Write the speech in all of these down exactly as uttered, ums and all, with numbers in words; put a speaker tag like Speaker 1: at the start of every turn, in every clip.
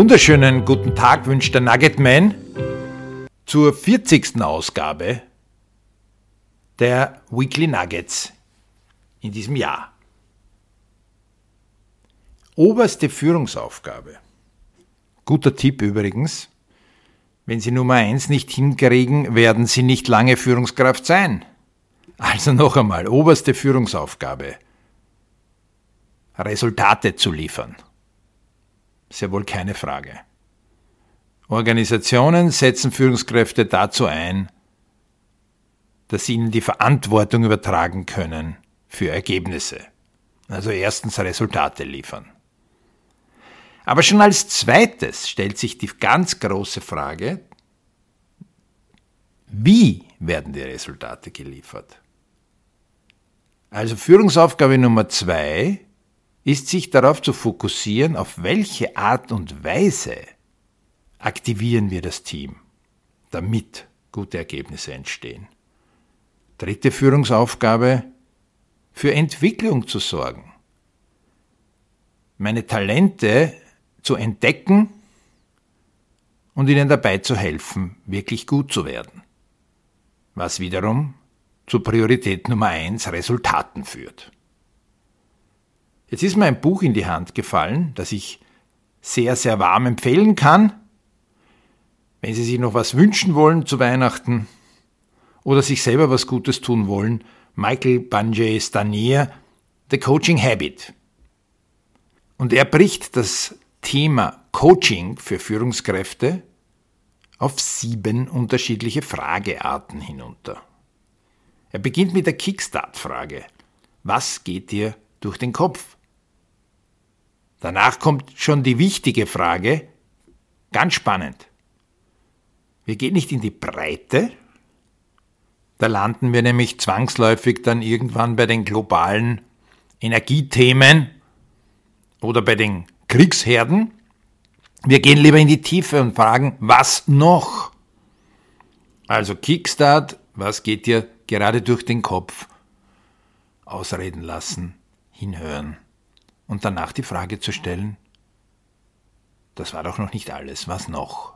Speaker 1: wunderschönen guten Tag wünscht der Nuggetman zur vierzigsten Ausgabe der Weekly Nuggets in diesem Jahr. Oberste Führungsaufgabe. Guter Tipp übrigens. Wenn Sie Nummer eins nicht hinkriegen, werden Sie nicht lange Führungskraft sein. Also noch einmal, oberste Führungsaufgabe. Resultate zu liefern. Ist ja wohl keine Frage. Organisationen setzen Führungskräfte dazu ein, dass sie ihnen die Verantwortung übertragen können für Ergebnisse. Also erstens Resultate liefern. Aber schon als zweites stellt sich die ganz große Frage, wie werden die Resultate geliefert? Also Führungsaufgabe Nummer zwei ist, sich darauf zu fokussieren, auf welche Art und Weise aktivieren wir das Team, damit gute Ergebnisse entstehen. Dritte Führungsaufgabe, für Entwicklung zu sorgen. Meine Talente zu entdecken und ihnen dabei zu helfen, wirklich gut zu werden. Was wiederum zu Priorität Nummer eins, Resultaten führt. Jetzt ist mir ein Buch in die Hand gefallen, das ich sehr, sehr warm empfehlen kann. Wenn Sie sich noch was wünschen wollen zu Weihnachten oder sich selber was Gutes tun wollen, Michael Bungay Stanier, The Coaching Habit. Und er bricht das Thema Coaching für Führungskräfte auf sieben unterschiedliche Fragearten hinunter. Er beginnt mit der Kickstart-Frage. Was geht dir durch den Kopf? Danach kommt schon die wichtige Frage, ganz spannend. Wir gehen nicht in die Breite, da landen wir nämlich zwangsläufig dann irgendwann bei den globalen Energiethemen oder bei den Kriegsherden. Wir gehen lieber in die Tiefe und fragen, was noch? Also Kickstart, was geht dir gerade durch den Kopf? Ausreden lassen, hinhören. Und danach die Frage zu stellen, das war doch noch nicht alles, was noch?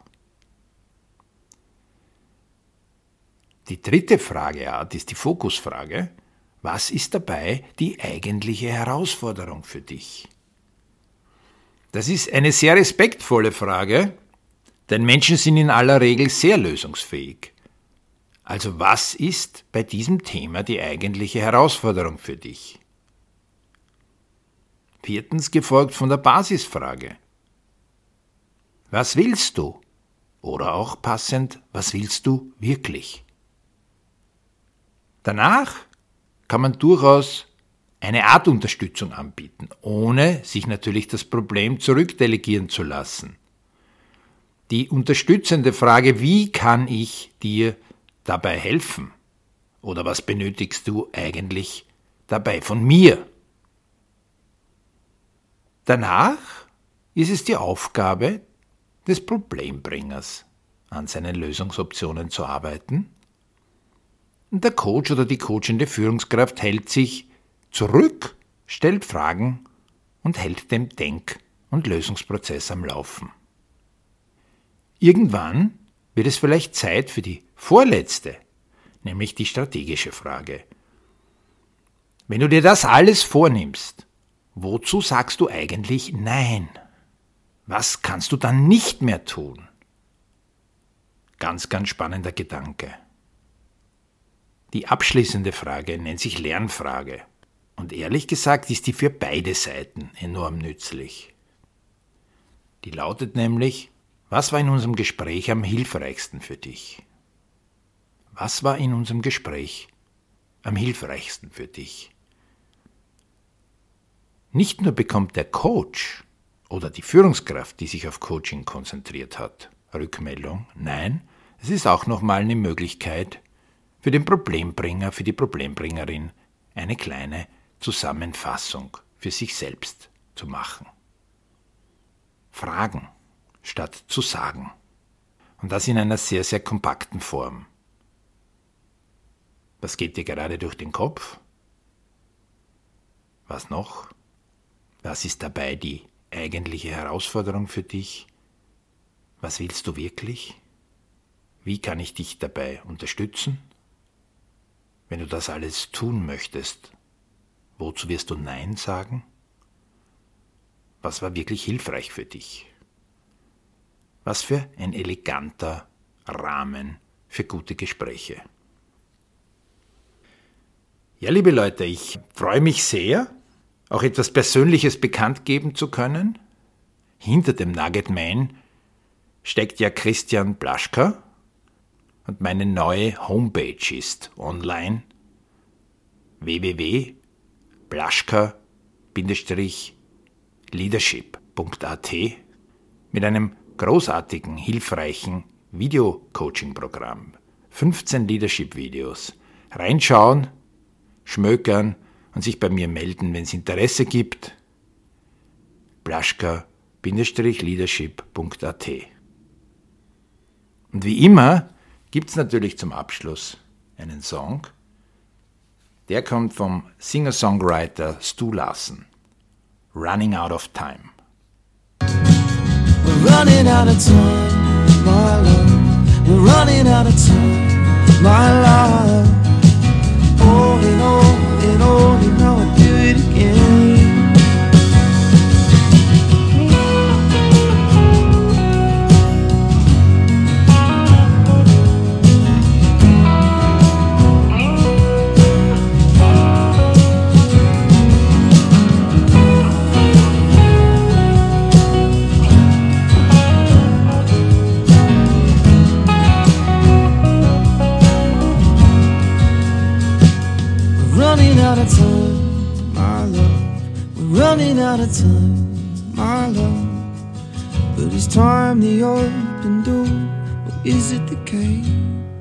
Speaker 1: Die dritte Frageart ist die Fokusfrage, was ist dabei die eigentliche Herausforderung für dich? Das ist eine sehr respektvolle Frage, denn Menschen sind in aller Regel sehr lösungsfähig. Also was ist bei diesem Thema die eigentliche Herausforderung für dich? Viertens gefolgt von der Basisfrage. Was willst du? Oder auch passend, was willst du wirklich? Danach kann man durchaus eine Art Unterstützung anbieten, ohne sich natürlich das Problem zurückdelegieren zu lassen. Die unterstützende Frage, wie kann ich dir dabei helfen? Oder was benötigst du eigentlich dabei von mir? Danach ist es die Aufgabe des Problembringers, an seinen Lösungsoptionen zu arbeiten. Und der Coach oder die coachende Führungskraft hält sich zurück, stellt Fragen und hält den Denk- und Lösungsprozess am Laufen. Irgendwann wird es vielleicht Zeit für die vorletzte, nämlich die strategische Frage. Wenn du dir das alles vornimmst, wozu sagst du eigentlich Nein? Was kannst du dann nicht mehr tun? Ganz, ganz spannender Gedanke. Die abschließende Frage nennt sich Lernfrage. Und ehrlich gesagt ist die für beide Seiten enorm nützlich. Die lautet nämlich, was war in unserem Gespräch am hilfreichsten für dich? Was war in unserem Gespräch am hilfreichsten für dich? Nicht nur bekommt der Coach oder die Führungskraft, die sich auf Coaching konzentriert hat, Rückmeldung, nein, es ist auch nochmal eine Möglichkeit für den Problembringer, für die Problembringerin, eine kleine Zusammenfassung für sich selbst zu machen. Fragen statt zu sagen. Und das in einer sehr, sehr kompakten Form. Was geht dir gerade durch den Kopf? Was noch? Was ist dabei die eigentliche Herausforderung für dich? Was willst du wirklich? Wie kann ich dich dabei unterstützen? Wenn du das alles tun möchtest, wozu wirst du Nein sagen? Was war wirklich hilfreich für dich? Was für ein eleganter Rahmen für gute Gespräche. Ja, liebe Leute, ich freue mich sehr, auch etwas Persönliches bekannt geben zu können. Hinter dem Nugget Man steckt ja Christian Blaschka und meine neue Homepage ist online w w w punkt blaschka Bindestrich leadership punkt a t mit einem großartigen, hilfreichen Video-Coaching-Programm. fünfzehn Leadership-Videos. Reinschauen, schmökern und sich bei mir melden, wenn es Interesse gibt. blaschka Bindestrich leadership punkt a t. Und wie immer gibt es natürlich zum Abschluss einen Song. Der kommt vom Singer-Songwriter Stu Larsen. Running Out of Time.
Speaker 2: We're running out of time, my love. We're running out of time, my love. On and on and on and now I do it again. Running out of time, my love. We're running out of time, my love. But it's time the open door, or is it the cave?